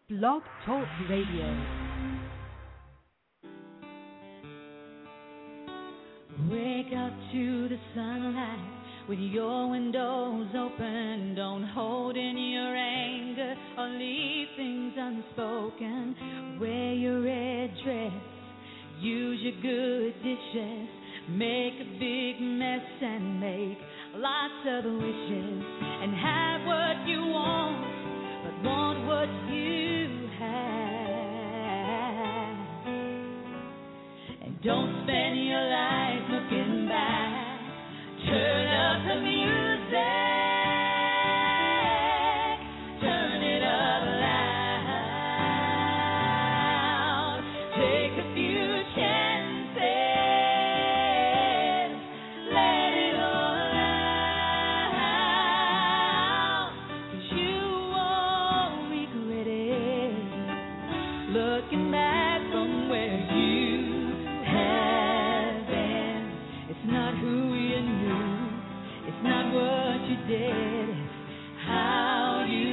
Blog Talk Radio. Wake up to the sunlight with your windows open. Don't hold in your anger or leave things unspoken. Wear your red dress, use your good dishes. Make a big mess and make lots of wishes. And have what you want, but want what you have. And don't spend your life looking back. Turn up the music. Turn it up loud. Take a few chances. Let it all out. 'Cause you won't regret it. Looking back from where you have been. It's not who you knew. It's not what you did. It's how you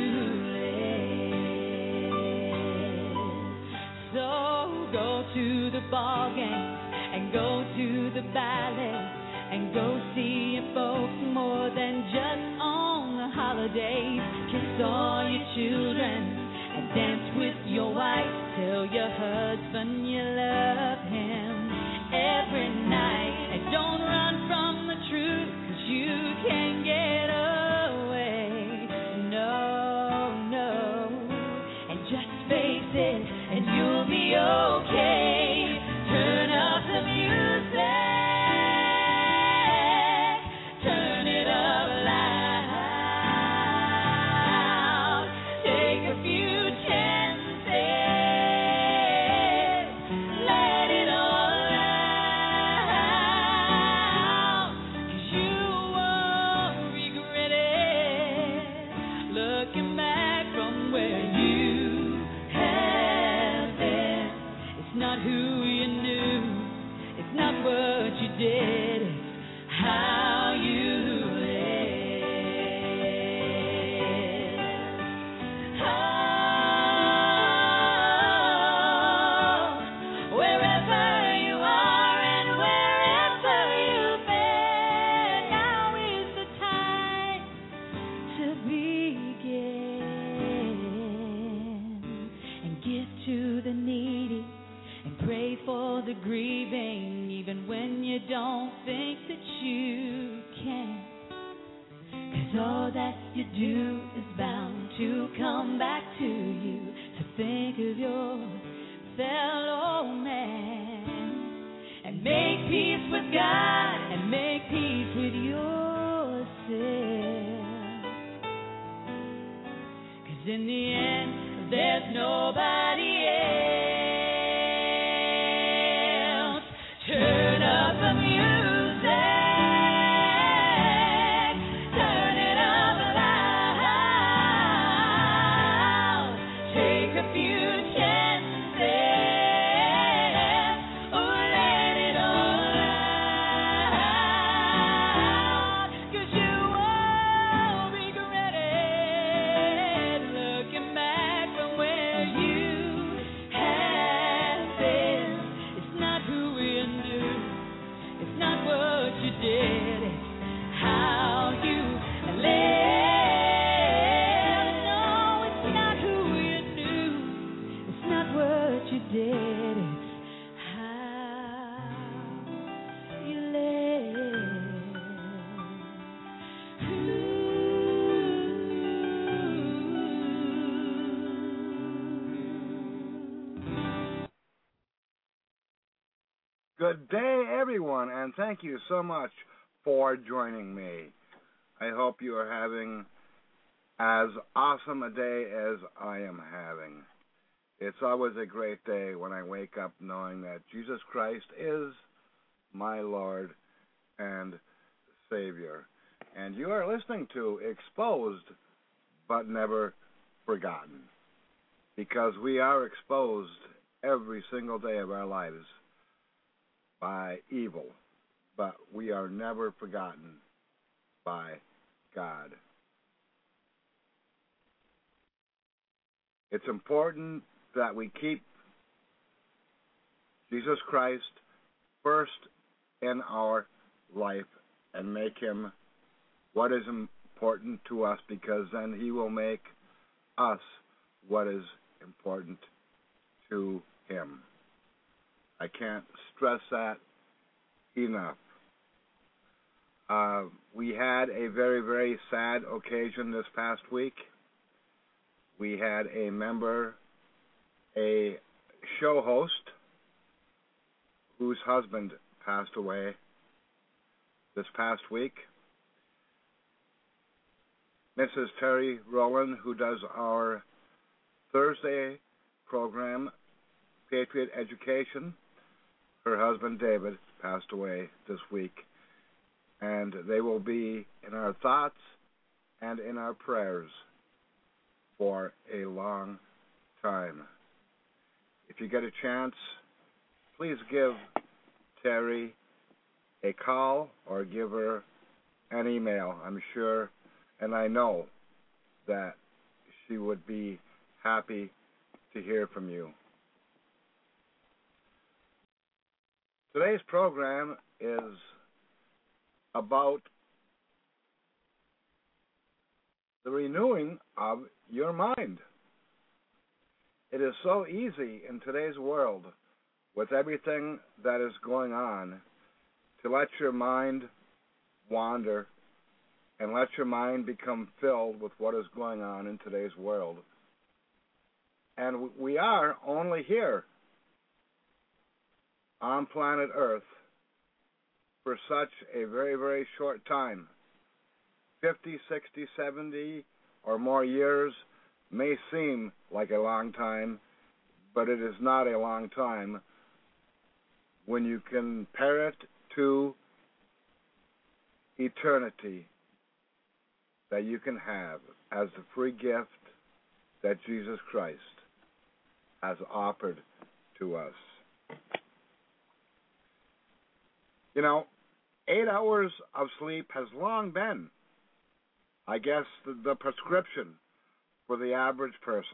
live. So go to the ball games and go to the ballet and go see your folks more than just on the holidays. Kiss all your children and dance with your wife. Tell your husband you love him every night. And don't run from the truth, 'cause you can't get away. No, no. And just face it and you'll be okay. Turn up the music. Turn it up loud. Take a few chances. Let it all out. 'Cause you won't regret it. Looking back from where you have been. It's not who you knew. It's not what you did. It's how you live. Oh, wherever you are and wherever you've been, now is the time to begin. And give to the needy and pray for the grieving, even when you don't think that you can. 'Cause all that you do is bound to come back to you. So think of your fellow man and make peace with God and make peace with yourself. 'Cause in the end, there's nobody else. Turn up the music. Turn it up loud. Take a few chances. Oh, let it all out. 'Cause you won't regret it. Looking back from where you have been. It's not who you knew. It's not what you did. It's how you live. No, it's not who you knew. It's not what you did. It's how you live. Good day, everyone, and thank you so much for joining me. I hope you are having as awesome a day as I am having. It's always a great day when I wake up knowing that Jesus Christ is my Lord and Savior. And you are listening to Exposed but Never Forgotten, because we are exposed every single day of our lives by evil, but we are never forgotten by God. It's important that we keep Jesus Christ first in our life and make him what is important to us, because then he will make us what is important to him. I can't stress that enough. We had a very, very sad occasion this past week. We had a member, a show host, whose husband passed away this past week. Mrs. Terry Rowland, who does our Thursday program, Patriot Education, her husband David passed away this week. And they will be in our thoughts and in our prayers for a long time. If you get a chance, please give Terry a call or give her an email. I'm sure and I know that she would be happy to hear from you. Today's program is about the renewing of your mind. It is so easy in today's world, with everything that is going on, to let your mind wander and let your mind become filled with what is going on in today's world. And we are only here on planet Earth for such a very, very short time. 50, 60, 70 or more years may seem like a long time, but it is not a long time when you compare it to eternity that you can have as the free gift that Jesus Christ has offered to us. You know, 8 hours of sleep has long been, I guess, the prescription for the average person.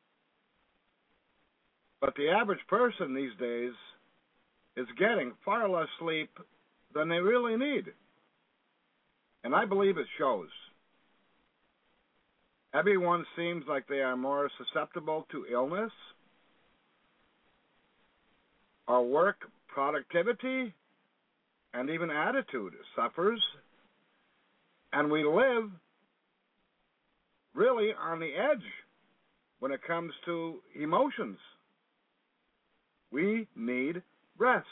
But the average person these days is getting far less sleep than they really need. And I believe it shows. Everyone seems like they are more susceptible to illness. Our work productivity and even attitude suffers, and we live really on the edge when it comes to emotions. We need rest.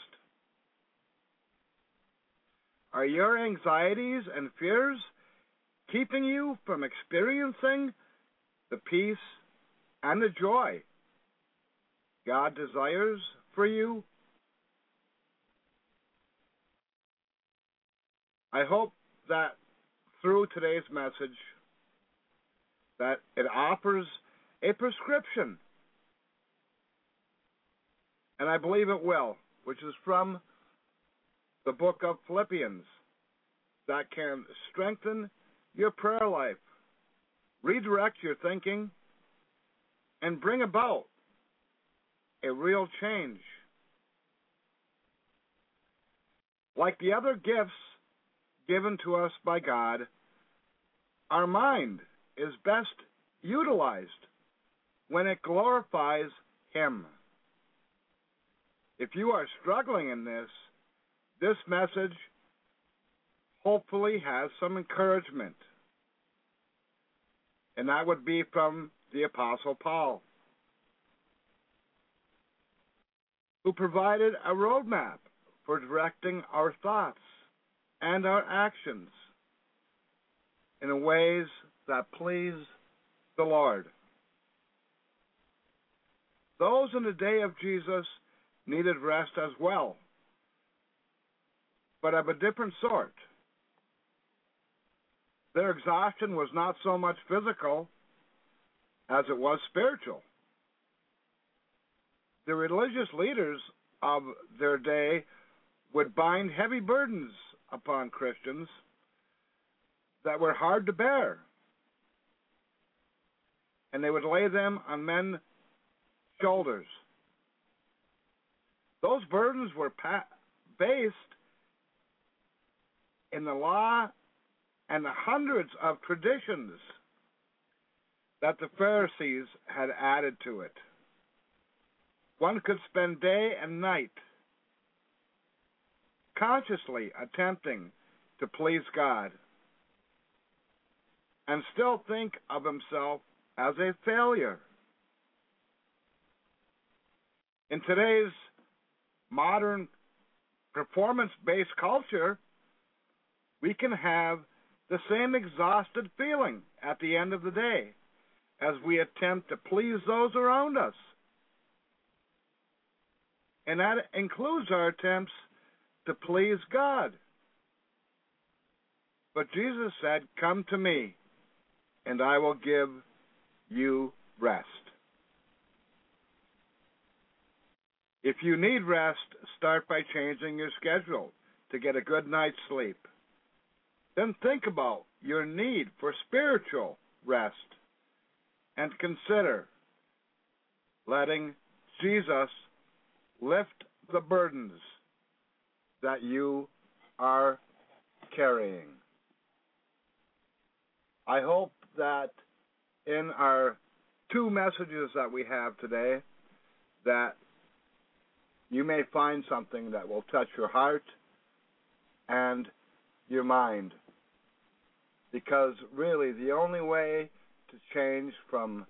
Are your anxieties and fears keeping you from experiencing the peace and the joy God desires for you? I hope that through today's message that it offers a prescription, and I believe it will, which is from the book of Philippians, that can strengthen your prayer life, redirect your thinking, and bring about a real change. Like the other gifts given to us by God, our mind is best utilized when it glorifies Him. If you are struggling in this message hopefully has some encouragement. And that would be from the Apostle Paul, who provided a roadmap for directing our thoughts and our actions in ways that please the Lord. Those in the day of Jesus needed rest as well, but of a different sort. Their exhaustion was not so much physical as it was spiritual. The religious leaders of their day would bind heavy burdens upon Christians that were hard to bear. and they would lay them on men's shoulders. Those burdens were based in the law and the hundreds of traditions that the Pharisees had added to it. One could spend day and night consciously attempting to please God and still think of himself as a failure. In today's modern performance-based culture, we can have the same exhausted feeling at the end of the day as we attempt to please those around us. And that includes our attempts to please God. But Jesus said, "Come to me, and I will give you rest." If you need rest, start by changing your schedule to get a good night's sleep. Then think about your need for spiritual rest and consider letting Jesus lift the burdens that you are carrying. I hope that in our two messages that we have today, that you may find something that will touch your heart and your mind. Because really, the only way to change from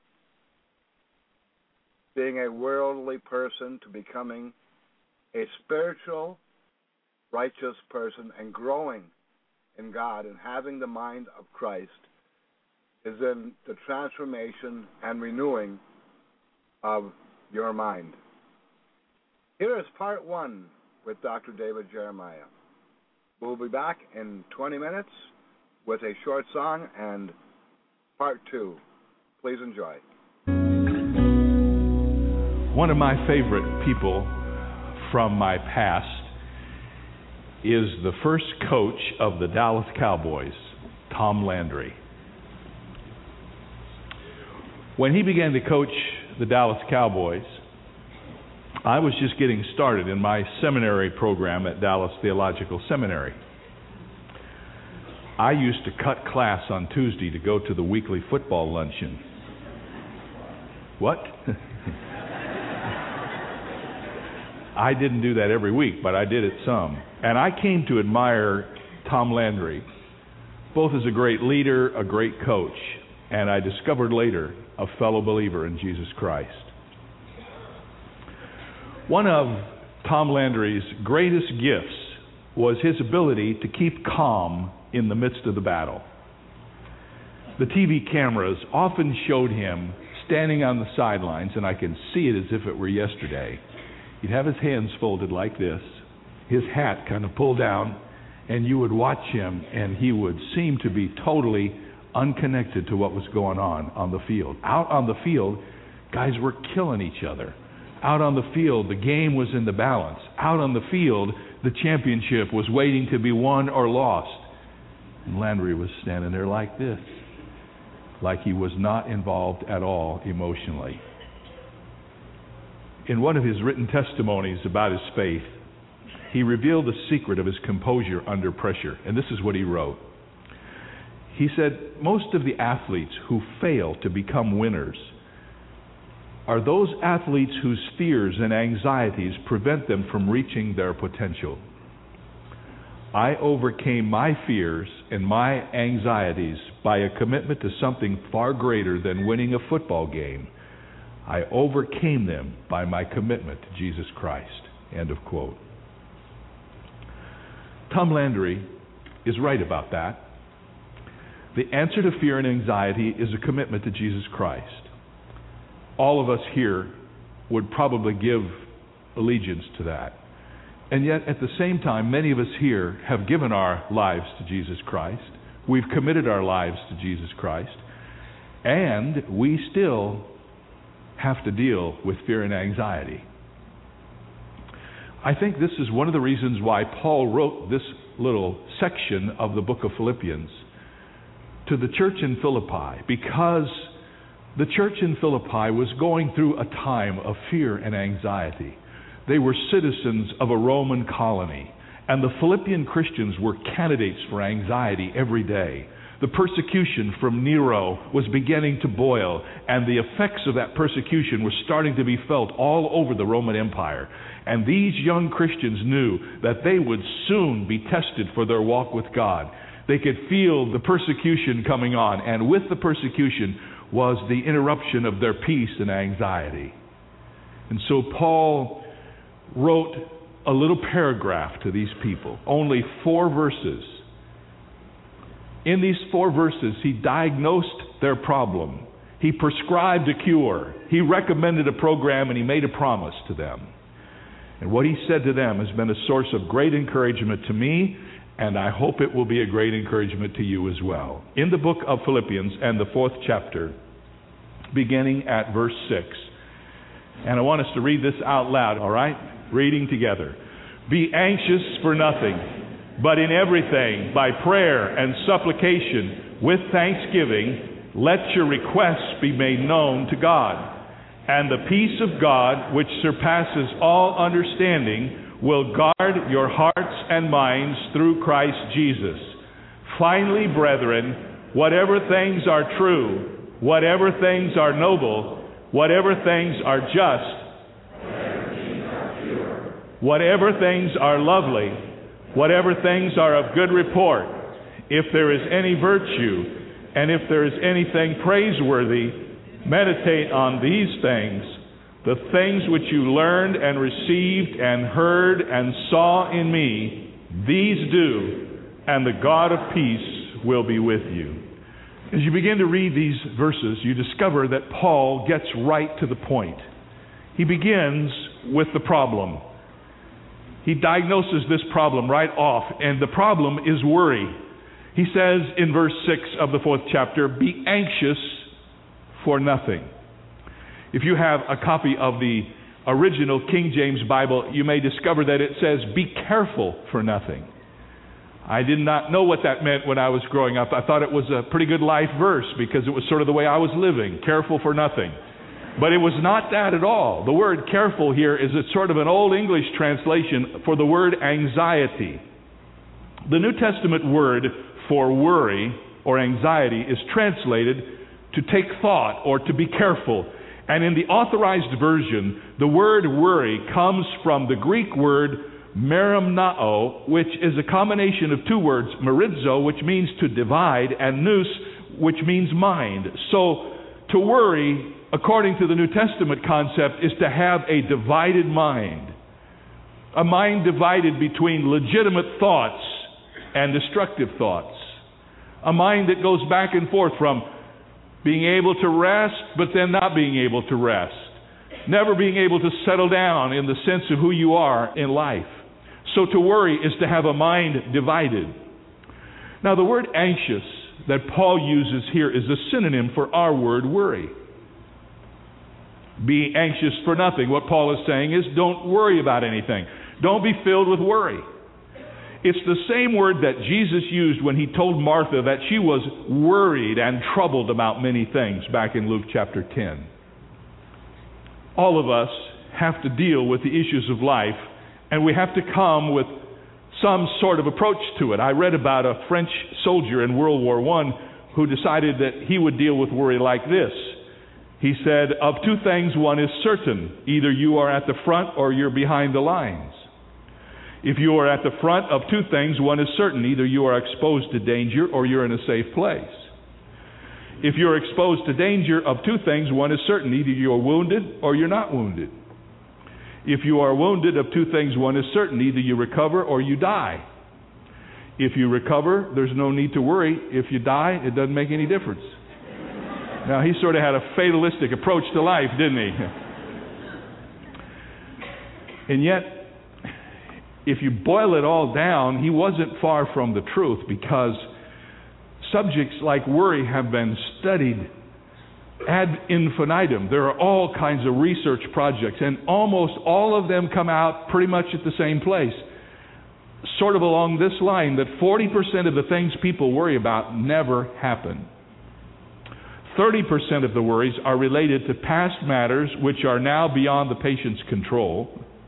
being a worldly person to becoming a spiritual, righteous person and growing in God and having the mind of Christ is in the transformation and renewing of your mind. Here is part 1 with Dr. David Jeremiah. We'll be back in 20 minutes with a short song and part 2. Please enjoy. One of my favorite people from my past is the first coach of the Dallas Cowboys, Tom Landry. When he began to coach the Dallas Cowboys, I was just getting started in my seminary program at Dallas Theological Seminary. I used to cut class on Tuesday to go to the weekly football luncheon. What? I didn't do that every week, but I did it some. And I came to admire Tom Landry, both as a great leader, a great coach, and I discovered later a fellow believer in Jesus Christ. One of Tom Landry's greatest gifts was his ability to keep calm in the midst of the battle. The TV cameras often showed him standing on the sidelines, and I can see it as if it were yesterday. He'd have his hands folded like this, his hat kind of pulled down, and you would watch him, and he would seem to be totally unconnected to what was going on the field. Out on the field, guys were killing each other. Out on the field, the game was in the balance. Out on the field, the championship was waiting to be won or lost. And Landry was standing there like this, like he was not involved at all emotionally. In one of his written testimonies about his faith, he revealed the secret of his composure under pressure. And this is what he wrote. He said, "Most of the athletes who fail to become winners are those athletes whose fears and anxieties prevent them from reaching their potential. I overcame my fears and my anxieties by a commitment to something far greater than winning a football game. I overcame them by my commitment to Jesus Christ." End of quote. Tom Landry is right about that. The answer to fear and anxiety is a commitment to Jesus Christ. All of us here would probably give allegiance to that. And yet, at the same time, many of us here have given our lives to Jesus Christ. We've committed our lives to Jesus Christ. And we still have to deal with fear and anxiety. I think this is one of the reasons why Paul wrote this little section of the book of Philippians to the church in Philippi, because The church in Philippi was going through a time of fear and anxiety. They were citizens of a Roman colony, and the Philippian Christians were candidates for anxiety every day. The persecution from Nero was beginning to boil, and the effects of that persecution were starting to be felt all over the Roman Empire. And these young Christians knew that they would soon be tested for their walk with God. They could feel the persecution coming on, and with the persecution was the interruption of their peace and anxiety. And so Paul wrote a little paragraph to these people, only 4 verses. In these 4 verses, he diagnosed their problem. He prescribed a cure. He recommended a program, and he made a promise to them. And what he said to them has been a source of great encouragement to me, and I hope it will be a great encouragement to you as well. In the book of Philippians and the 4th chapter, beginning at verse 6. And I want us to read this out loud, all right? Reading together. Be anxious for nothing, but in everything, by prayer and supplication, with thanksgiving, let your requests be made known to God. And the peace of God, which surpasses all understanding, will guard your hearts and minds through Christ Jesus. Finally, brethren, whatever things are true, whatever things are noble, whatever things are just, whatever things are lovely, whatever things are of good report, if there is any virtue, and if there is anything praiseworthy, meditate on these things, the things which you learned and received and heard and saw in me, these do, and the God of peace will be with you. As you begin to read these verses, you discover that Paul gets right to the point. He begins with the problem. He diagnoses this problem right off, and the problem is worry. He says in verse 6 of the 4th chapter, be anxious for nothing. If you have a copy of the original King James Bible, you may discover that it says, be careful for nothing. I did not know what that meant when I was growing up. I thought it was a pretty good life verse because it was sort of the way I was living, careful for nothing. But it was not that at all. The word careful here is a sort of an old English translation for the word anxiety. The New Testament word for worry or anxiety is translated to take thought or to be careful. And in the Authorized Version, the word worry comes from the Greek word merimnao, which is a combination of 2 words, merizo, which means to divide, and nous, which means mind. So to worry, according to the New Testament concept, is to have a divided mind. A mind divided between legitimate thoughts and destructive thoughts. A mind that goes back and forth from being able to rest, but then not being able to rest. Never being able to settle down in the sense of who you are in life. So to worry is to have a mind divided. Now the word anxious that Paul uses here is a synonym for our word worry. Be anxious for nothing. What Paul is saying is don't worry about anything. Don't be filled with worry. It's the same word that Jesus used when he told Martha that she was worried and troubled about many things back in Luke chapter 10. All of us have to deal with the issues of life, and we have to come with some sort of approach to it. I read about a French soldier in World War I who decided that he would deal with worry like this. He said, of 2 things, one is certain. Either you are at the front or you're behind the lines. If you are at the front, of 2 things, one is certain. Either you are exposed to danger or you're in a safe place. If you're exposed to danger, of 2 things, one is certain. Either you're wounded or you're not wounded. If you are wounded, of 2 things, one is certain. Either you recover or you die. If you recover, there's no need to worry. If you die, it doesn't make any difference. Now, he sort of had a fatalistic approach to life, didn't he? And yet, if you boil it all down, he wasn't far from the truth, because subjects like worry have been studied ad infinitum. There are all kinds of research projects, and almost all of them come out pretty much at the same place. Sort of along this line, that 40% of the things people worry about never happen. 30% of the worries are related to past matters which are now beyond the patient's control.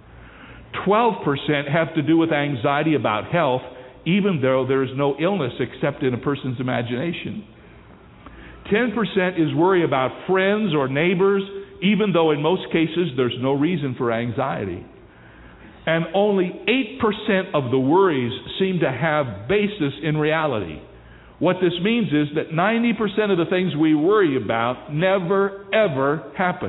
12% have to do with anxiety about health, even though there is no illness except in a person's imagination. 10% is worry about friends or neighbors, even though in most cases there's no reason for anxiety. And only 8% of the worries seem to have basis in reality. What this means is that 90% of the things we worry about never, ever happen.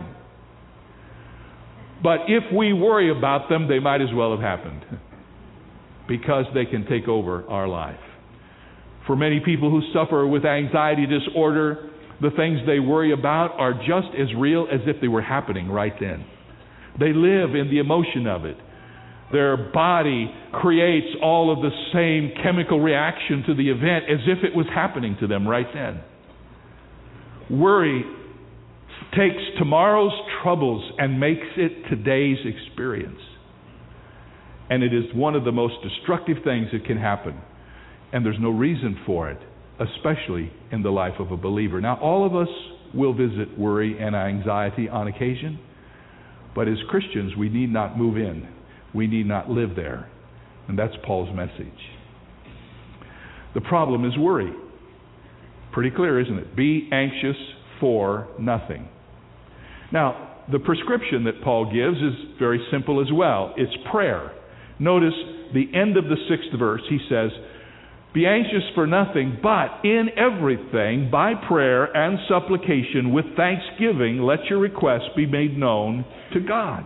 But if we worry about them, they might as well have happened, because they can take over our life. For many people who suffer with anxiety disorder, the things they worry about are just as real as if they were happening right then. They live in the emotion of it. Their body creates all of the same chemical reaction to the event as if it was happening to them right then. Worry takes tomorrow's troubles and makes it today's experience. And it is one of the most destructive things that can happen. And there's no reason for it, especially in the life of a believer. Now, all of us will visit worry and anxiety on occasion, but as Christians, we need not move in. We need not live there. And that's Paul's message. The problem is worry. Pretty clear, isn't it? Be anxious for nothing. Now, the prescription that Paul gives is very simple as well. It's prayer. Notice the end of the 6th verse. He says, "Be anxious for nothing, but in everything, by prayer and supplication, with thanksgiving, let your requests be made known to God."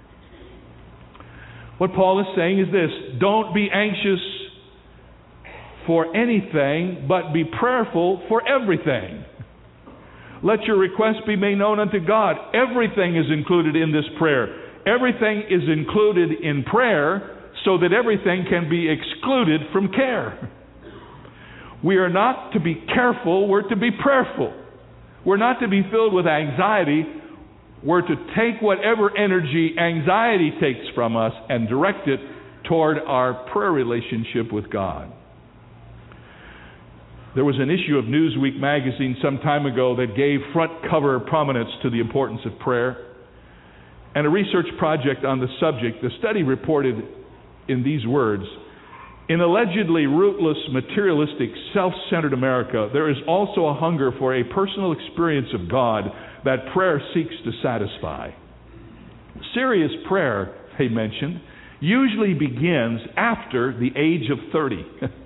What Paul is saying is this: don't be anxious for anything, but be prayerful for everything. Let your requests be made known unto God. Everything is included in this prayer. Everything is included in prayer so that everything can be excluded from care. We are not to be careful, we're to be prayerful. We're not to be filled with anxiety. We're to take whatever energy anxiety takes from us and direct it toward our prayer relationship with God. There was an issue of Newsweek magazine some time ago that gave front cover prominence to the importance of prayer. And a research project on the subject, the study reported in these words: in allegedly rootless, materialistic, self-centered America, there is also a hunger for a personal experience of God that prayer seeks to satisfy. Serious prayer, they mentioned, usually begins after the age of 30,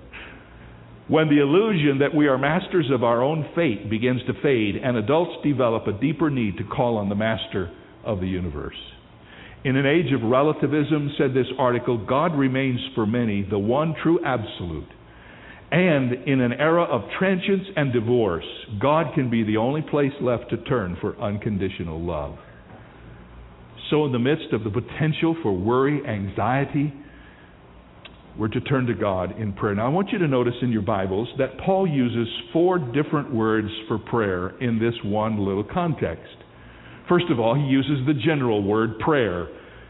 when the illusion that we are masters of our own fate begins to fade and adults develop a deeper need to call on the master of the universe. In an age of relativism, said this article, God remains for many the one true absolute. And in an era of transience and divorce, God can be the only place left to turn for unconditional love. So in the midst of the potential for worry, anxiety, we're to turn to God in prayer. Now I want you to notice in your Bibles that Paul uses 4 different words for prayer in this one little context. First of all, he uses the general word prayer.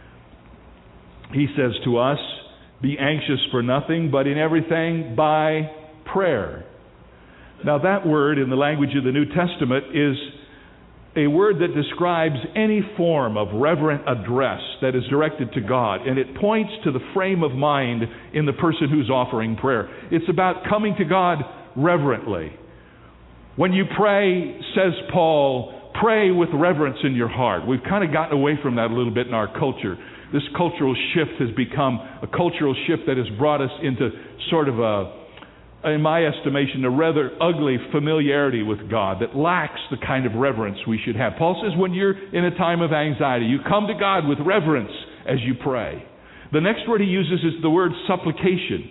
He says to us, be anxious for nothing, but in everything by prayer. Now that word in the language of the New Testament is a word that describes any form of reverent address that is directed to God, and it points to the frame of mind in the person who's offering prayer. It's about coming to God reverently. When you pray, says Paul, pray with reverence in your heart. We've kind of gotten away from that a little bit in our culture. This cultural shift has become a cultural shift that has brought us into sort of in my estimation, a rather ugly familiarity with God that lacks the kind of reverence we should have. Paul says when you're in a time of anxiety, you come to God with reverence as you pray. The next word he uses is the word supplication.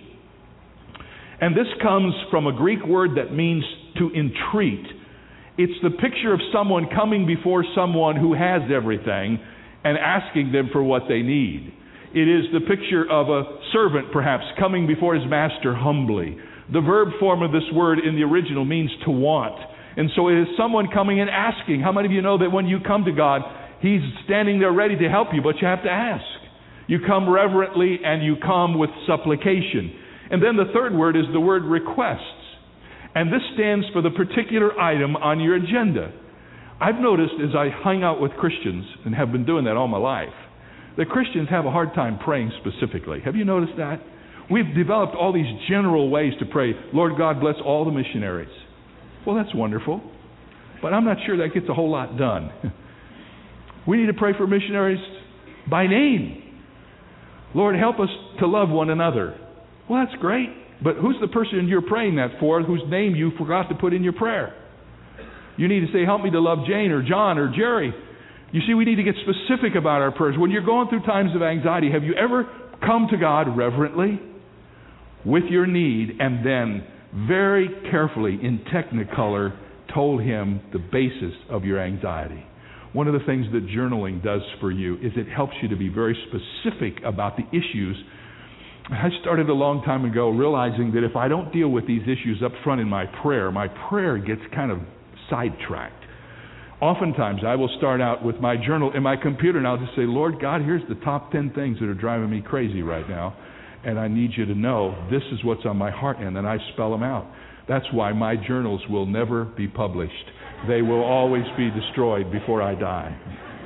And this comes from a Greek word that means to entreat. It's the picture of someone coming before someone who has everything and asking them for what they need. It is the picture of a servant, perhaps, coming before his master humbly. The verb form of this word in the original means to want. And so it is someone coming and asking. How many of you know that when you come to God, He's standing there ready to help you, but you have to ask. You come reverently and you come with supplication. And then the third word is the word requests. And this stands for the particular item on your agenda. I've noticed as I hang out with Christians, and have been doing that all my life, that Christians have a hard time praying specifically. Have you noticed that? We've developed all these general ways to pray. Lord God, bless all the missionaries. Well, that's wonderful. But I'm not sure that gets a whole lot done. We need to pray for missionaries by name. Lord, help us to love one another. Well, that's great. But who's the person you're praying that for whose name you forgot to put in your prayer? You need to say, help me to love Jane or John or Jerry. You see, we need to get specific about our prayers. When you're going through times of anxiety, have you ever come to God reverently with your need and then very carefully in Technicolor told Him the basis of your anxiety? One of the things that journaling does for you is it helps you to be very specific about the issues. I started a long time ago realizing that if I don't deal with these issues up front in my prayer gets kind of sidetracked. Oftentimes I will start out with my journal in my computer and I'll just say, Lord God, here's the top 10 things that are driving me crazy right now, and I need you to know this is what's on my heart, and then I spell them out. That's why my journals will never be published. They will always be destroyed before I die.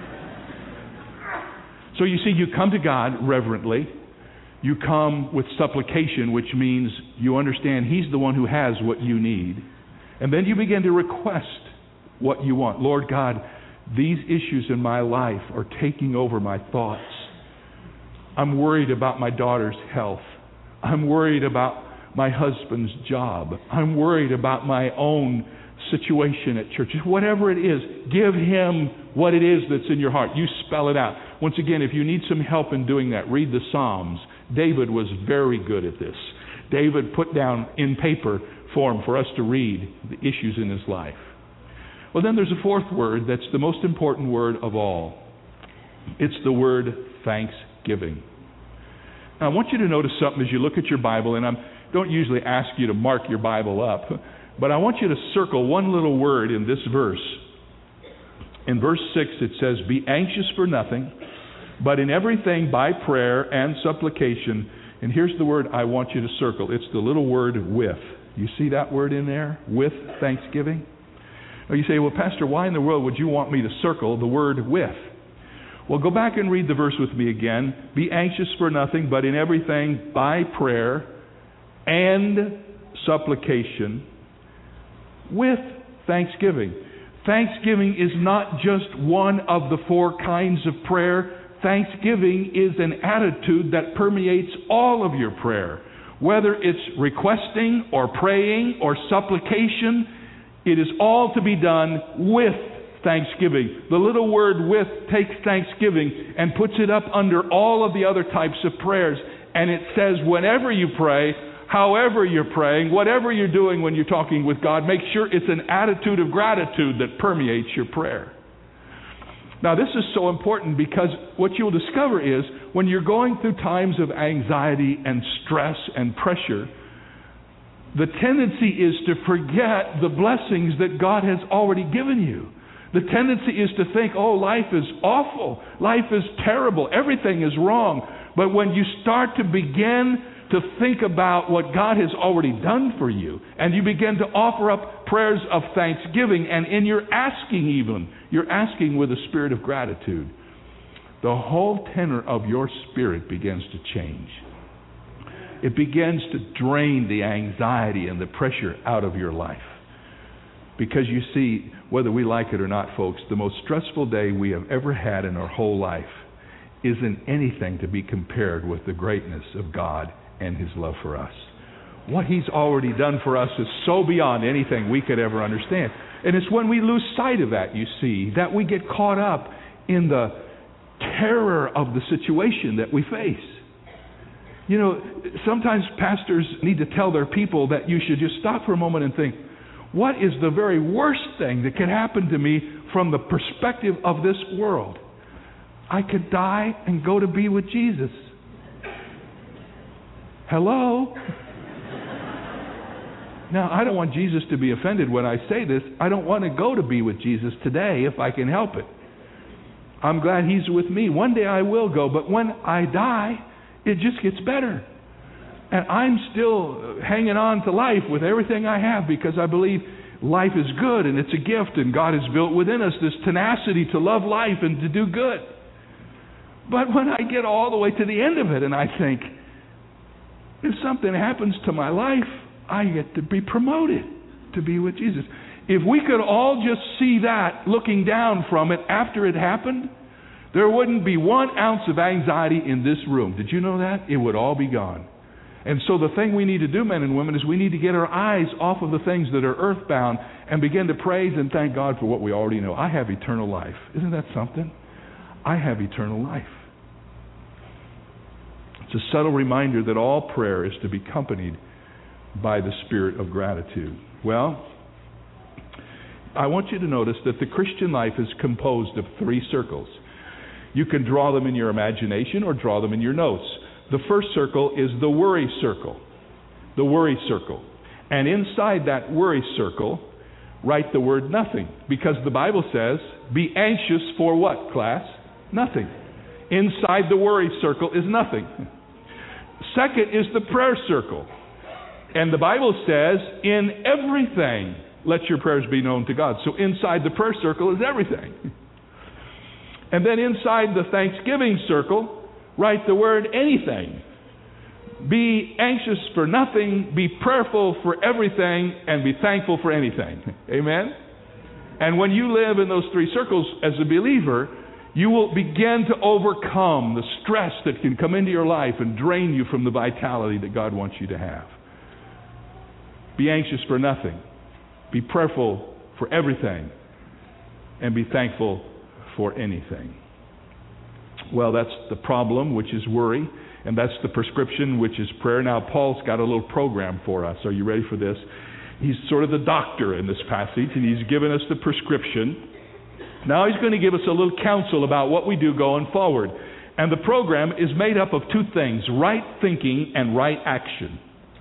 So you see, you come to God reverently. You come with supplication, which means you understand He's the one who has what you need. And then you begin to request what you want. Lord God, these issues in my life are taking over my thoughts. I'm worried about my daughter's health. I'm worried about my husband's job. I'm worried about my own situation at church. Whatever it is, give Him what it is that's in your heart. You spell it out. Once again, if you need some help in doing that, read the Psalms. David was very good at this. David put down in paper form for us to read the issues in his life. Well, then there's a fourth word that's the most important word of all. It's the word thanksgiving. Now, I want you to notice something as you look at your Bible, and I don't usually ask you to mark your Bible up, but I want you to circle one little word in this verse. In verse 6 it says, be anxious for nothing, but in everything by prayer and supplication. And here's the word I want you to circle. It's the little word with. You see that word in there? With thanksgiving? Now you say, well, Pastor, why in the world would you want me to circle the word with? Well, go back and read the verse with me again. Be anxious for nothing, but in everything by prayer and supplication with thanksgiving. Thanksgiving is not just one of the four kinds of prayer. Thanksgiving is an attitude that permeates all of your prayer. Whether it's requesting or praying or supplication, it is all to be done with thanksgiving. The little word with takes thanksgiving and puts it up under all of the other types of prayers. And it says whenever you pray, however you're praying, whatever you're doing when you're talking with God, make sure it's an attitude of gratitude that permeates your prayer. Now, this is so important because what you'll discover is when you're going through times of anxiety and stress and pressure, the tendency is to forget the blessings that God has already given you. The tendency is to think, oh, life is awful. Life is terrible. Everything is wrong. But when you start to begin to think about what God has already done for you, and you begin to offer up prayers of thanksgiving, and in your asking even, you're asking with a spirit of gratitude, the whole tenor of your spirit begins to change. It begins to drain the anxiety and the pressure out of your life. Because you see, whether we like it or not, folks, the most stressful day we have ever had in our whole life isn't anything to be compared with the greatness of God and His love for us. What He's already done for us is so beyond anything we could ever understand. And it's when we lose sight of that, you see, that we get caught up in the terror of the situation that we face. You know, sometimes pastors need to tell their people that you should just stop for a moment and think, what is the very worst thing that could happen to me from the perspective of this world? I could die and go to be with Jesus. Hello? Now, I don't want Jesus to be offended when I say this. I don't want to go to be with Jesus today if I can help it. I'm glad He's with me. One day I will go, but when I die, it just gets better. And I'm still hanging on to life with everything I have because I believe life is good and it's a gift, and God has built within us this tenacity to love life and to do good. But when I get all the way to the end of it and I think, if something happens to my life, I get to be promoted to be with Jesus. If we could all just see that looking down from it after it happened, there wouldn't be 1 ounce of anxiety in this room. Did you know that? It would all be gone. And so the thing we need to do, men and women, is we need to get our eyes off of the things that are earthbound and begin to praise and thank God for what we already know. I have eternal life. Isn't that something? I have eternal life. It's a subtle reminder that all prayer is to be accompanied by the spirit of gratitude. Well, I want you to notice that the Christian life is composed of 3 circles. You can draw them in your imagination or draw them in your notes. The first circle is the worry circle. The worry circle. And inside that worry circle, write the word nothing. Because the Bible says, be anxious for what, class? Nothing. Inside the worry circle is nothing. Second is the prayer circle. And the Bible says, in everything, let your prayers be known to God. So inside the prayer circle is everything. And then inside the thanksgiving circle, write the word anything. Be anxious for nothing, be prayerful for everything, and be thankful for anything. Amen? And when you live in those 3 circles as a believer, you will begin to overcome the stress that can come into your life and drain you from the vitality that God wants you to have. Be anxious for nothing. Be prayerful for everything. And be thankful for anything. Well, that's the problem, which is worry. And that's the prescription, which is prayer. Now, Paul's got a little program for us. Are you ready for this? He's sort of the doctor in this passage, and he's given us the prescription. Now he's going to give us a little counsel about what we do going forward. And the program is made up of 2 things, right thinking and right action.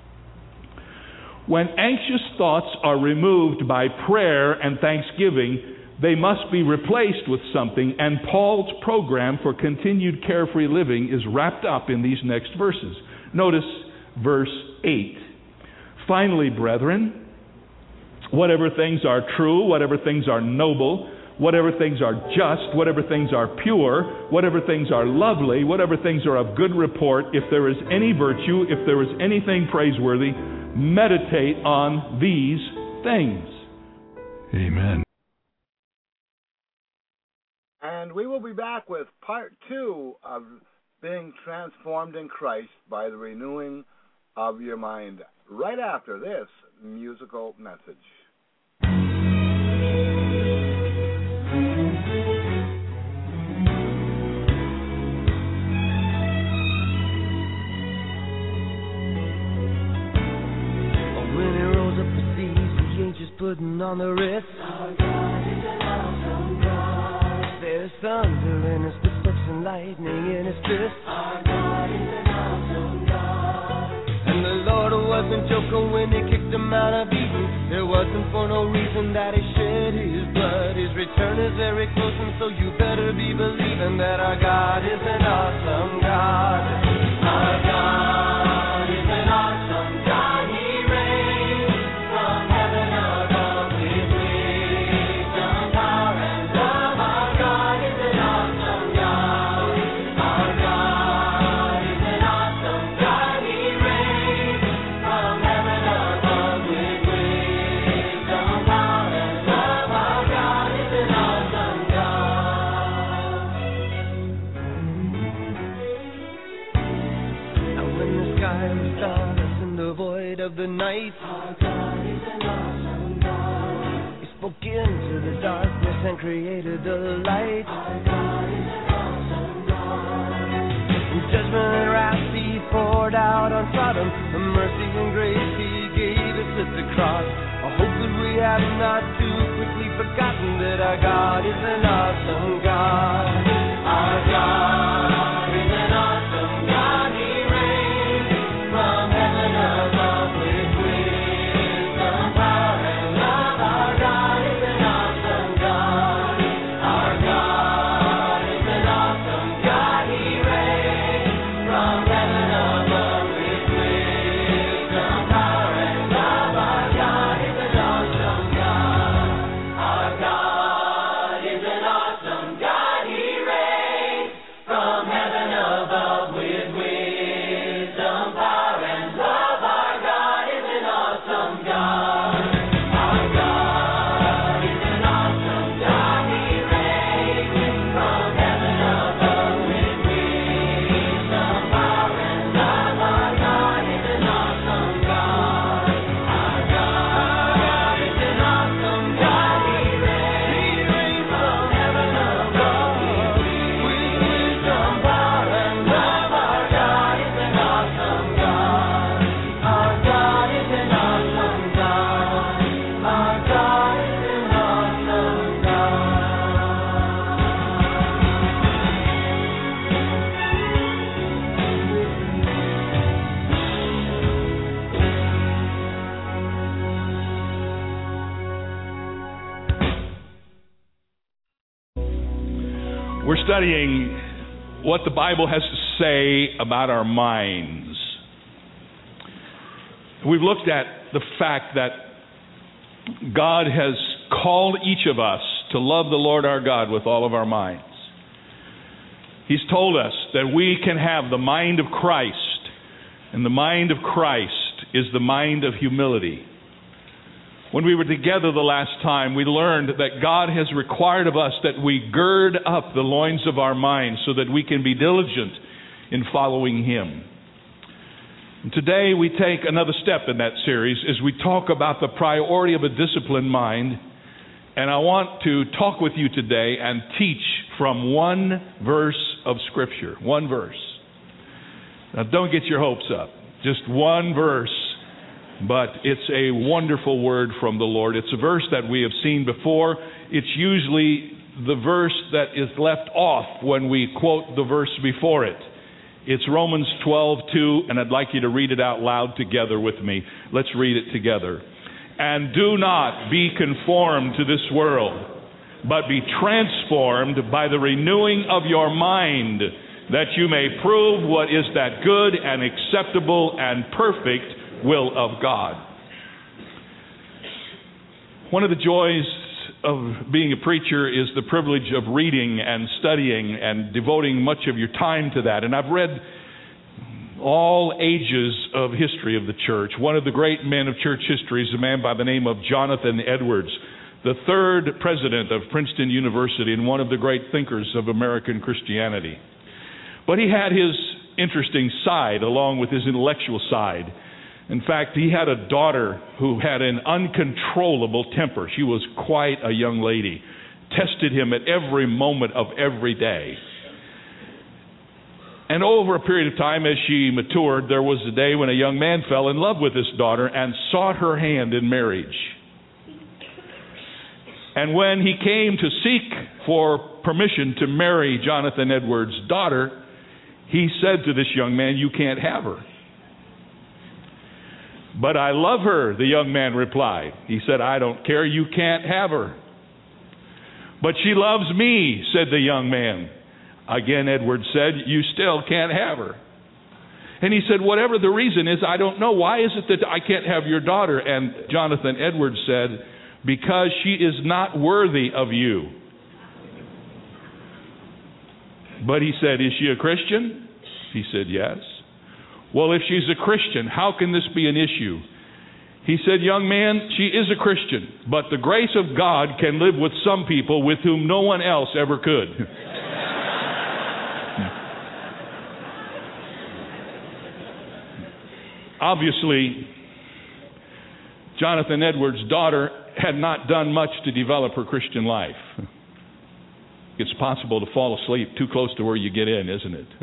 When anxious thoughts are removed by prayer and thanksgiving, they must be replaced with something, and Paul's program for continued carefree living is wrapped up in these next verses. Notice verse 8. Finally, brethren, whatever things are true, whatever things are noble, whatever things are just, whatever things are pure, whatever things are lovely, whatever things are of good report, if there is any virtue, if there is anything praiseworthy, meditate on these things. Amen. And we will be back with part 2 of being transformed in Christ by the renewing of your mind right after this musical message. When he rose up the seas, the angels putting on the wrist. Our God is an awesome God. There's thunder in his footsteps and lightning in his fist. Our God is an awesome God. And the Lord wasn't joking when he kicked him out of Eden. It wasn't for no reason that he shed his blood. His return is very close, and so you better be believing that our God is an awesome God. Our God is an awesome God. He reigns from heaven above with wisdom, power, and love. Our God is an awesome God. Our God is an awesome God. He reigns from heaven above with wisdom, power, and love. Our God is an awesome God. And when the sky was starless in the void of the night, our God is an awesome God. He spoke into the darkness and created the light. Our God is an awesome God. In judgment and wrath he poured out on Sodom. The mercy and grace he gave us at the cross. I hope that we have not too quickly forgotten that our God is an awesome God. Our God is an awesome God. He reigns from heaven above with wisdom, power, and love. Our God is an awesome God. Our God is an awesome God. He reigns from heaven above with wisdom. studying what the Bible has to say about our minds. We've looked at the fact that God has called each of us to love the Lord our God with all of our minds. He's told us that we can have the mind of Christ, and the mind of Christ is the mind of humility. When we were together the last time, we learned that God has required of us that we gird up the loins of our minds so that we can be diligent in following Him. And today we take another step in that series as we talk about the priority of a disciplined mind. And I want to talk with you today and teach from one verse of Scripture. One verse. Now don't get your hopes up. Just one verse. But it's a wonderful word from the Lord. It's a verse that we have seen before. It's usually the verse that is left off when we quote the verse before it. It's Romans 12:2, and I'd like you to read it out loud together with me. Let's read it together. And do not be conformed to this world, but be transformed by the renewing of your mind, that you may prove what is that good and acceptable and perfect will of God. One of the joys of being a preacher is the privilege of reading and studying and devoting much of your time to that. And I've read all ages of history of the church. One of the great men of church history is a man by the name of Jonathan Edwards, the third president of Princeton University and one of the great thinkers of American Christianity. But he had his interesting side along with his intellectual side. In fact, he had a daughter who had an uncontrollable temper. She was quite a young lady, tested him at every moment of every day. And over a period of time, as she matured, there was a day when a young man fell in love with this daughter and sought her hand in marriage. And when he came to seek for permission to marry Jonathan Edwards' daughter, he said to this young man, "You can't have her." "But I love her," the young man replied. He said, "I don't care, you can't have her." "But she loves me," said the young man. Again, Edwards said, "You still can't have her." And he said, "Whatever the reason is, I don't know. Why is it that I can't have your daughter?" And Jonathan Edwards said, "Because she is not worthy of you." But he said, "Is she a Christian?" He said, "Yes." "Well, if she's a Christian, how can this be an issue?" He said, "Young man, she is a Christian, but the grace of God can live with some people with whom no one else ever could." Obviously, Jonathan Edwards' daughter had not done much to develop her Christian life. It's possible to fall asleep too close to where you get in, isn't it?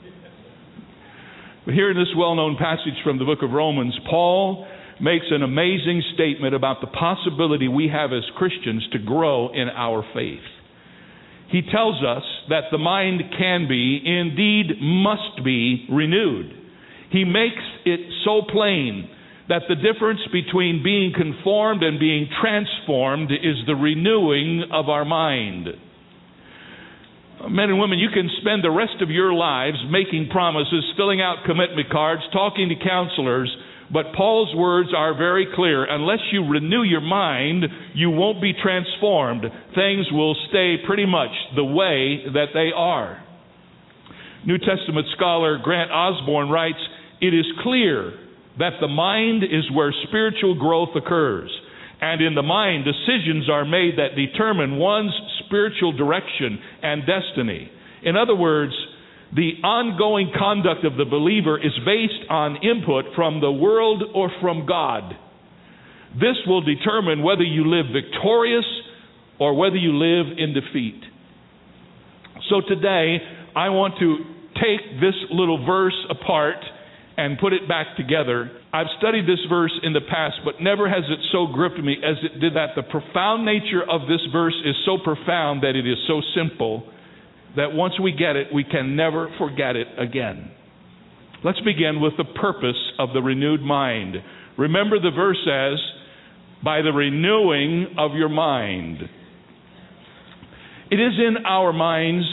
But here in this well-known passage from the book of Romans, Paul makes an amazing statement about the possibility we have as Christians to grow in our faith. He tells us that the mind can be, indeed must be, renewed. He makes it so plain that the difference between being conformed and being transformed is the renewing of our mind. Men and women, you can spend the rest of your lives making promises, filling out commitment cards, talking to counselors, but Paul's words are very clear. Unless you renew your mind, you won't be transformed. Things will stay pretty much the way that they are. New Testament scholar Grant Osborne writes, "It is clear that the mind is where spiritual growth occurs. And in the mind, decisions are made that determine one's spiritual direction and destiny. In other words, the ongoing conduct of the believer is based on input from the world or from God. This will determine whether you live victorious or whether you live in defeat." So today, I want to take this little verse apart and put it back together. I've studied this verse in the past, but never has it so gripped me as it did that. The profound nature of this verse is so profound that it is so simple that once we get it, we can never forget it again. Let's begin with the purpose of the renewed mind. Remember, the verse says, "By the renewing of your mind." It is in our minds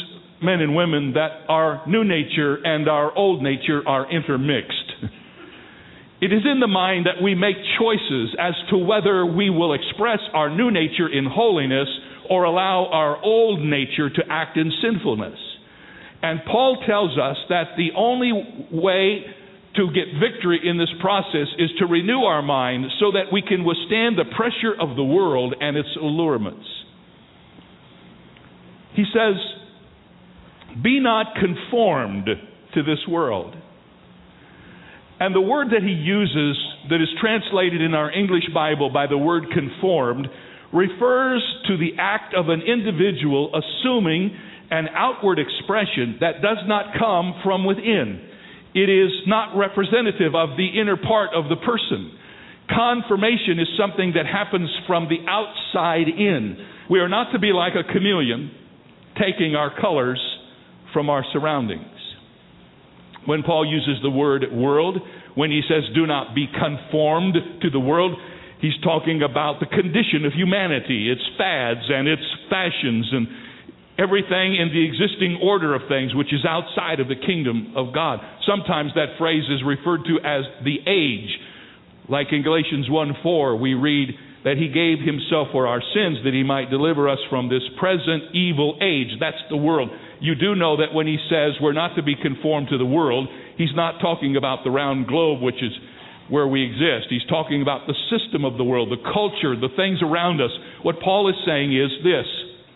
men and women, that our new nature and our old nature are intermixed. It is in the mind that we make choices as to whether we will express our new nature in holiness or allow our old nature to act in sinfulness. And Paul tells us that the only way to get victory in this process is to renew our mind so that we can withstand the pressure of the world and its allurements. He says, "Be not conformed to this world." And the word that he uses that is translated in our English Bible by the word conformed refers to the act of an individual assuming an outward expression that does not come from within. It is not representative of the inner part of the person. Conformation is something that happens from the outside in. We are not to be like a chameleon, taking our colors from our surroundings. When Paul uses the word world, when he says do not be conformed to the world, he's talking about the condition of humanity, its fads and its fashions and everything in the existing order of things which is outside of the kingdom of God. Sometimes that phrase is referred to as the age. Like in Galatians 1:4, we read that he gave himself for our sins that he might deliver us from this present evil age. That's the world. You do know that when he says we're not to be conformed to the world, he's not talking about the round globe, which is where we exist. He's talking about the system of the world, the culture, the things around us. What Paul is saying is this: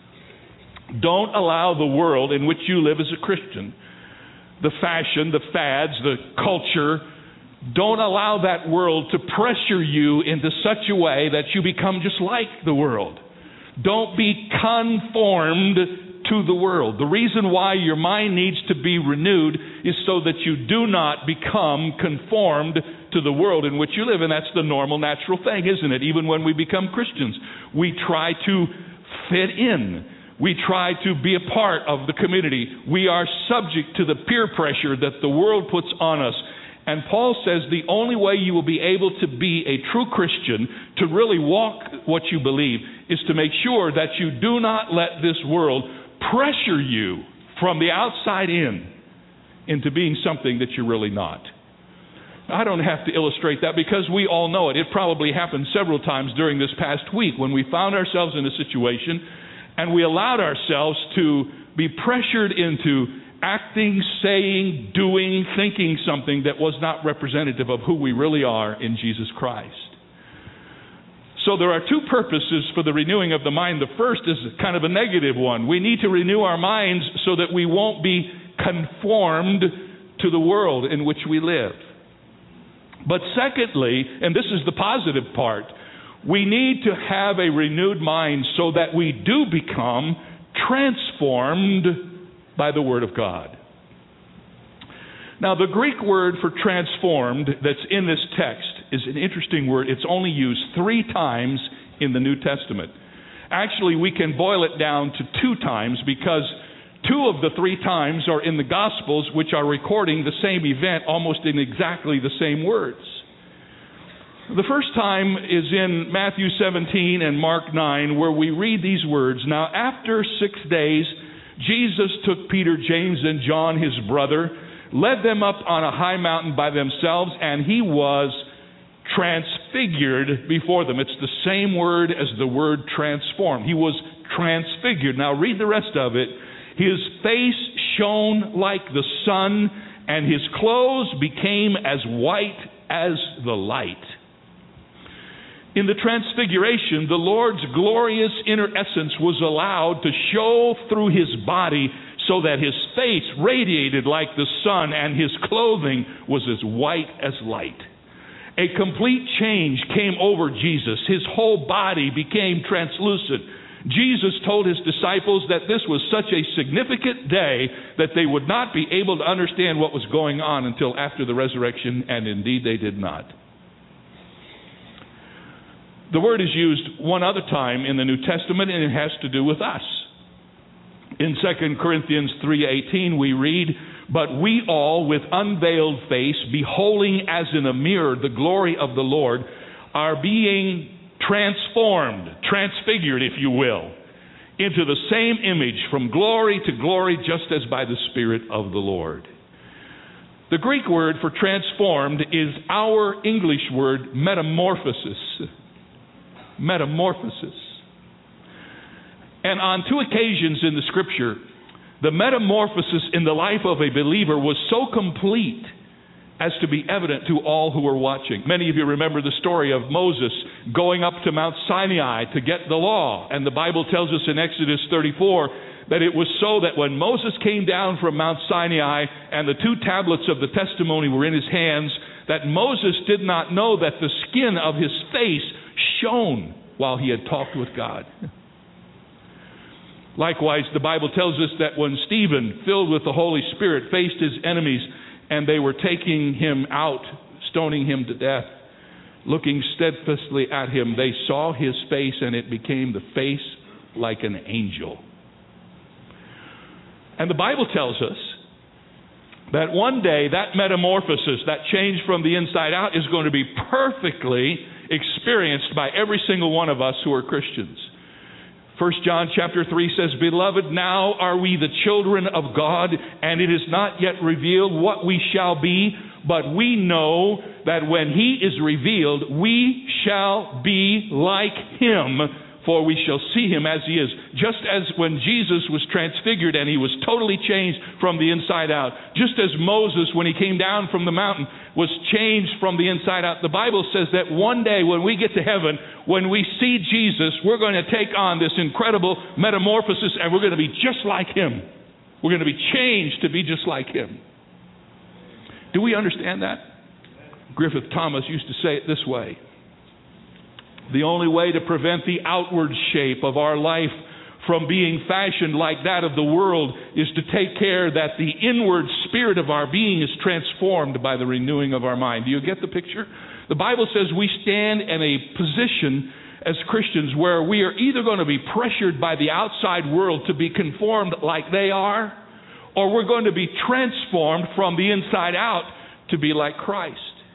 don't allow the world in which you live as a Christian, the fashion, the fads, the culture, don't allow that world to pressure you into such a way that you become just like the world. Don't be conformed to the world. The reason why your mind needs to be renewed is so that you do not become conformed to the world in which you live. And that's the normal, natural thing, isn't it? Even when we become Christians, we try to fit in. We try to be a part of the community. We are subject to the peer pressure that the world puts on us. And Paul says the only way you will be able to be a true Christian, to really walk what you believe, is to make sure that you do not let this world pressure you from the outside in into being something that you're really not. I don't have to illustrate that because we all know it. It probably happened several times during this past week when we found ourselves in a situation and we allowed ourselves to be pressured into acting, saying, doing, thinking something that was not representative of who we really are in Jesus Christ. So there are two purposes for the renewing of the mind. The first is kind of a negative one. We need to renew our minds so that we won't be conformed to the world in which we live. But secondly, and this is the positive part, we need to have a renewed mind so that we do become transformed by the Word of God. Now, the Greek word for transformed that's in this text is an interesting word. It's only used 3 times in the New Testament. Actually, we can boil it down to 2 times because 2 of the 3 times are in the Gospels, which are recording the same event almost in exactly the same words. The first time is in Matthew 17 and Mark 9, where we read these words. Now, after 6 days, Jesus took Peter, James, and John, his brother, led them up on a high mountain by themselves, and he was transfigured before them. It's the same word as the word transformed. He was transfigured. Now read the rest of it. His face shone like the sun, and his clothes became as white as the light. In the transfiguration, the Lord's glorious inner essence was allowed to show through his body so that his face radiated like the sun and his clothing was as white as light. A complete change came over Jesus. His whole body became translucent. Jesus told his disciples that this was such a significant day that they would not be able to understand what was going on until after the resurrection, and indeed they did not. The word is used one other time in the New Testament, and it has to do with us. In 2 Corinthians 3:18 we read, "But we all with unveiled face, beholding as in a mirror the glory of the Lord, are being transformed," transfigured if you will, into the same image from glory to glory, just as by the Spirit of the Lord. The Greek word for transformed is our English word metamorphosis. Metamorphosis. And on 2 occasions in the Scripture, the metamorphosis in the life of a believer was so complete as to be evident to all who were watching. Many of you remember the story of Moses going up to Mount Sinai to get the law. And the Bible tells us in Exodus 34 that it was so that when Moses came down from Mount Sinai and the 2 tablets of the testimony were in his hands, that Moses did not know that the skin of his face shone while he had talked with God. Likewise, the Bible tells us that when Stephen, filled with the Holy Spirit, faced his enemies and they were taking him out, stoning him to death, looking steadfastly at him, they saw his face and it became the face like an angel. And the Bible tells us that one day that metamorphosis, that change from the inside out, is going to be perfectly experienced by every single one of us who are Christians. 1 John chapter 3 says, "Beloved, now are we the children of God, and it is not yet revealed what we shall be, but we know that when He is revealed, we shall be like Him, for we shall see Him as He is." Just as when Jesus was transfigured and He was totally changed from the inside out, just as Moses, when he came down from the mountain, was changed from the inside out, the Bible says that one day when we get to heaven, when we see Jesus, we're going to take on this incredible metamorphosis and we're going to be just like Him. We're going to be changed to be just like Him. Do we understand that? Griffith Thomas used to say it this way: the only way to prevent the outward shape of our life from being fashioned like that of the world is to take care that the inward spirit of our being is transformed by the renewing of our mind. Do you get the picture? The Bible says we stand in a position as Christians where we are either going to be pressured by the outside world to be conformed like they are, or we're going to be transformed from the inside out to be like Christ.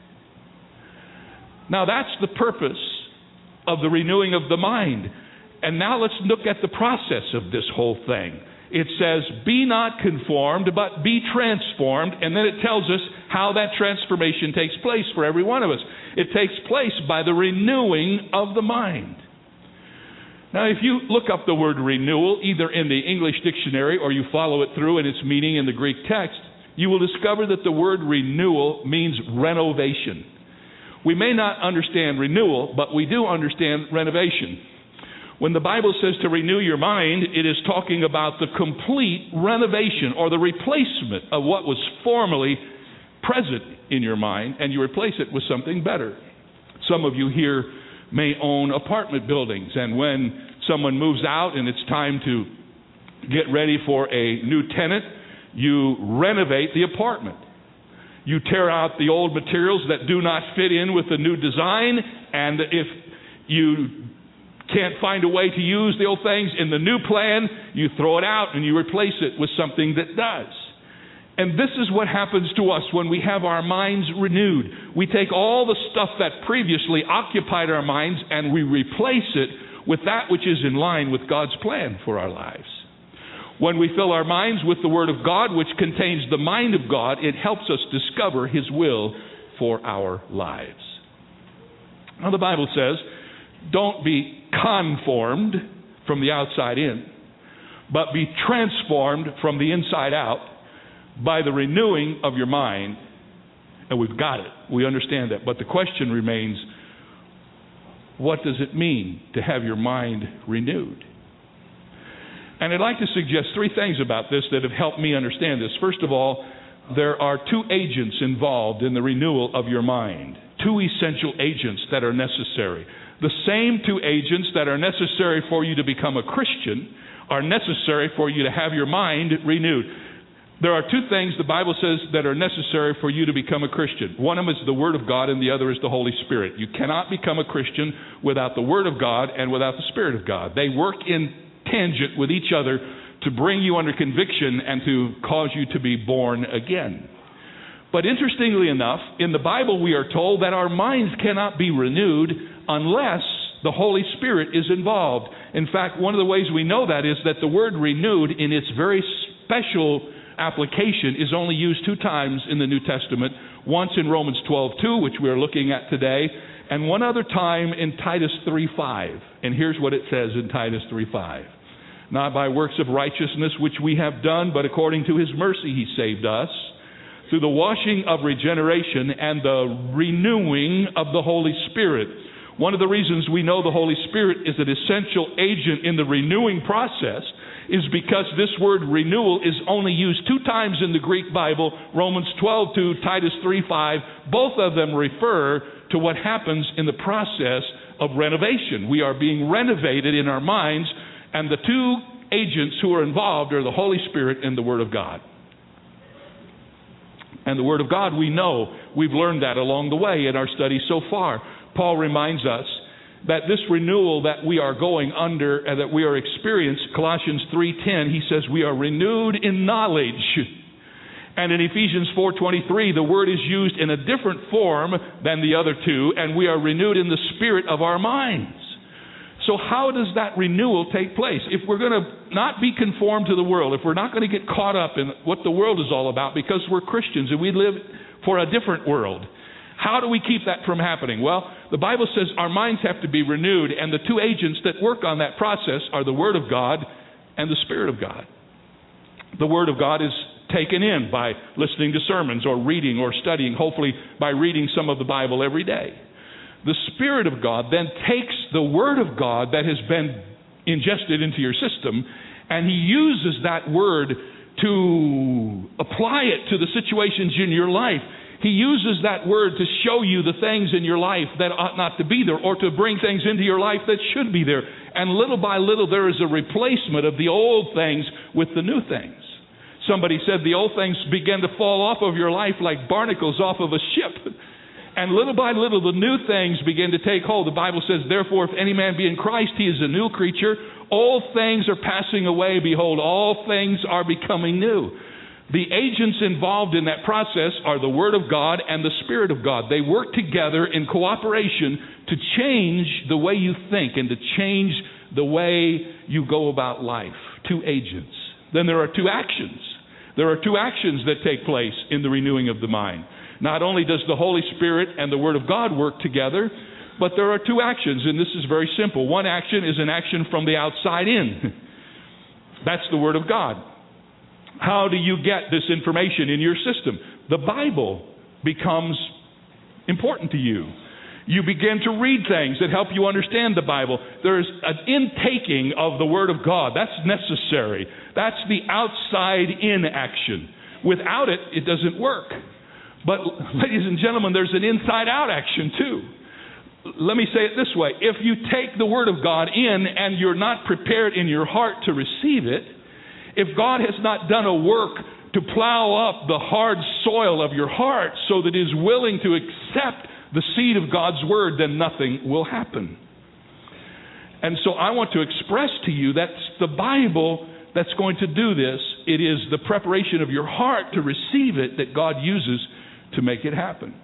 Now that's the purpose of the renewing of the mind. And now let's look at the process of this whole thing. It says, "Be not conformed, but be transformed." And then it tells us how that transformation takes place for every one of us. It takes place by the renewing of the mind. Now, if you look up the word renewal, either in the English dictionary or you follow it through in its meaning in the Greek text, you will discover that the word renewal means renovation. We may not understand renewal, but we do understand renovation. When the Bible says to renew your mind, it is talking about the complete renovation or the replacement of what was formerly present in your mind, and you replace it with something better. Some of you here may own apartment buildings, and when someone moves out and it's time to get ready for a new tenant, you renovate the apartment. You tear out the old materials that do not fit in with the new design, and if you can't find a way to use the old things in the new plan, you throw it out and you replace it with something that does. And this is what happens to us when we have our minds renewed. We take all the stuff that previously occupied our minds and we replace it with that which is in line with God's plan for our lives. When we fill our minds with the Word of God, which contains the mind of God, it helps us discover His will for our lives. Now the Bible says, don't be conformed from the outside in, but be transformed from the inside out by the renewing of your mind. And we've got it. We understand that. But the question remains, what does it mean to have your mind renewed? And I'd like to suggest 3 things about this that have helped me understand this. First of all, there are 2 agents involved in the renewal of your mind. 2 essential agents that are necessary. The same 2 agents that are necessary for you to become a Christian are necessary for you to have your mind renewed. There are 2 things the Bible says that are necessary for you to become a Christian. One of them is the Word of God and the other is the Holy Spirit. You cannot become a Christian without the Word of God and without the Spirit of God. They work in tangent with each other to bring you under conviction and to cause you to be born again. But interestingly enough, in the Bible we are told that our minds cannot be renewed unless the Holy Spirit is involved. In fact, one of the ways we know that is that the word renewed in its very special application is only used 2 times in the New Testament. Once in Romans 12:2, which we're looking at today, and one other time in Titus 3:5. And here's what it says in Titus 3:5. Not by works of righteousness which we have done, but according to his mercy he saved us, through the washing of regeneration and the renewing of the Holy Spirit. One of the reasons we know the Holy Spirit is an essential agent in the renewing process is because this word renewal is only used 2 times in the Greek Bible, Romans 12:2, Titus 3:5. Both of them refer to what happens in the process of renovation. We are being renovated in our minds, and the 2 agents who are involved are the Holy Spirit and the Word of God. And the Word of God, we know, we've learned that along the way in our studies so far. Paul reminds us that this renewal that we are going under and that we are experiencing, Colossians 3:10, he says we are renewed in knowledge. And in Ephesians 4:23, the word is used in a different form than the other 2, and we are renewed in the spirit of our minds. So how does that renewal take place? If we're going to not be conformed to the world, if we're not going to get caught up in what the world is all about because we're Christians and we live for a different world, how do we keep that from happening? Well, the Bible says our minds have to be renewed, and the 2 agents that work on that process are the Word of God and the Spirit of God. The Word of God is taken in by listening to sermons or reading or studying, hopefully by reading some of the Bible every day. The Spirit of God then takes the Word of God that has been ingested into your system, and He uses that Word to apply it to the situations in your life. He uses that Word to show you the things in your life that ought not to be there, or to bring things into your life that should be there. And little by little, there is a replacement of the old things with the new things. Somebody said the old things begin to fall off of your life like barnacles off of a ship. And little by little, the new things begin to take hold. The Bible says, therefore, if any man be in Christ, he is a new creature. All things are passing away. Behold, all things are becoming new. The agents involved in that process are the Word of God and the Spirit of God. They work together in cooperation to change the way you think and to change the way you go about life. 2 agents. Then there are 2 actions. There are 2 actions that take place in the renewing of the mind. Not only does the Holy Spirit and the Word of God work together, but there are 2 actions, and this is very simple. One action is an action from the outside in. That's the Word of God. How do you get this information in your system? The Bible becomes important to you. You begin to read things that help you understand the Bible. There's an intaking of the Word of God. That's necessary. That's the outside-in action. Without it, it doesn't work. But, ladies and gentlemen, there's an inside-out action, too. Let me say it this way. If you take the Word of God in and you're not prepared in your heart to receive it, if God has not done a work to plow up the hard soil of your heart so that it is willing to accept the seed of God's Word, then nothing will happen. And so I want to express to you that's the Bible that's going to do this. It is the preparation of your heart to receive it that God uses to make it happen.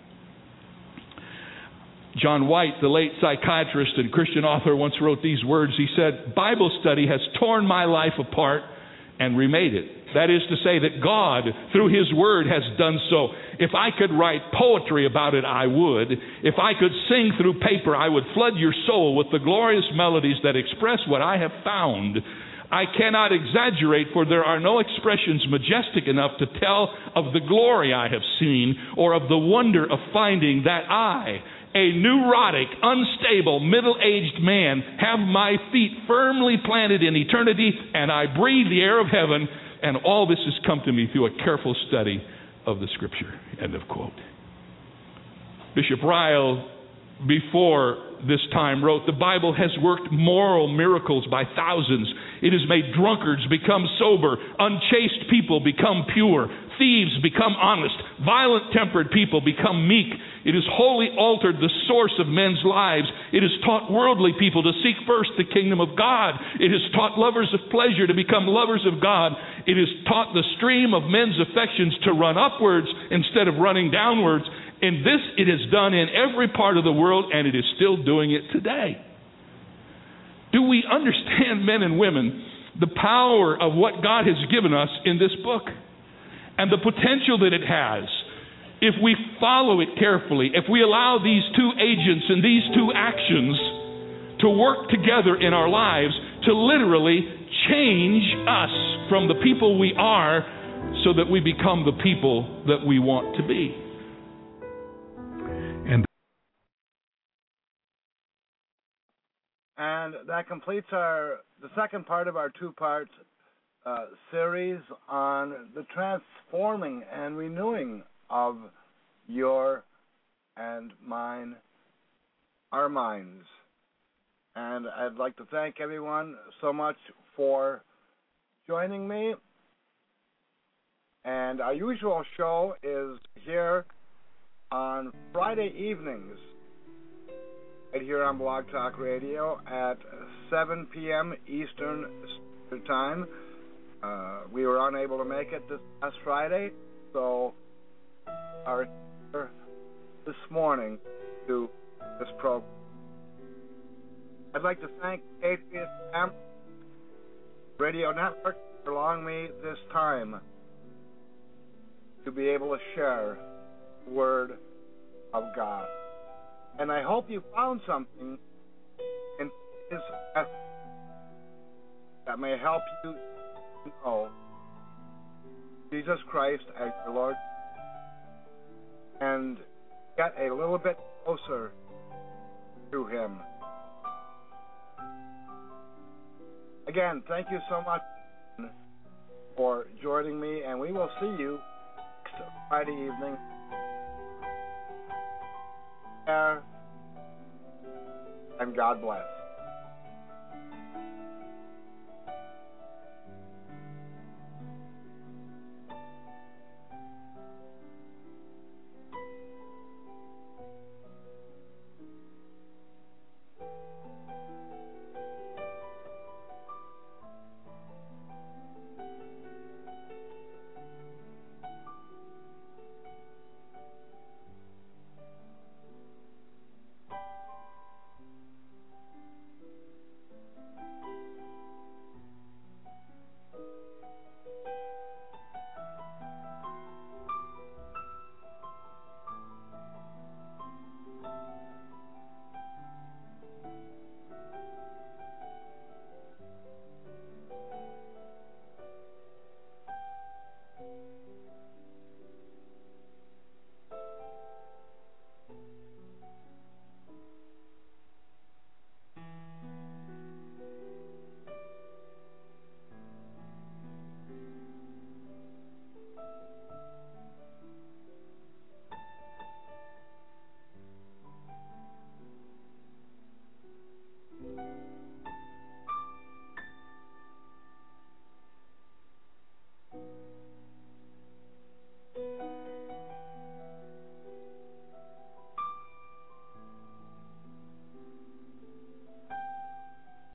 John White, the late psychiatrist and Christian author, once wrote these words. He said, Bible study has torn my life apart and remade it. That is to say that God, through His Word, has done so. If I could write poetry about it, I would. If I could sing through paper, I would flood your soul with the glorious melodies that express what I have found. I cannot exaggerate, for there are no expressions majestic enough to tell of the glory I have seen, or of the wonder of finding that I, a neurotic, unstable, middle-aged man, have my feet firmly planted in eternity, and I breathe the air of heaven, and all this has come to me through a careful study of the Scripture. End of quote. Bishop Ryle, before this time, wrote, the Bible has worked moral miracles by thousands. It has made drunkards become sober, unchaste people become pure, thieves become honest, violent-tempered people become meek. It has wholly altered the source of men's lives. It has taught worldly people to seek first the kingdom of God. It has taught lovers of pleasure to become lovers of God. It has taught the stream of men's affections to run upwards instead of running downwards. And this it has done in every part of the world, and it is still doing it today. Do we understand, men and women, the power of what God has given us in this book and the potential that it has if we follow it carefully, if we allow these two agents and these two actions to work together in our lives to literally change us from the people we are so that we become the people that we want to be. And that completes the second part of our two-part series on the transforming and renewing of your and mine, our minds. And I'd like to thank everyone so much for joining me. And our usual show is here on Friday evenings, right here on Blog Talk Radio at 7 p.m. Eastern Standard Time. We were unable to make it this last Friday, so our this morning to this program. I'd like to thank Patriot Radio Network for allowing me this time to be able to share the Word of God. And I hope you found something in His message that may help you to know Jesus Christ as your Lord and get a little bit closer to Him. Again, thank you so much for joining me, and we will see you next Friday evening. And God bless.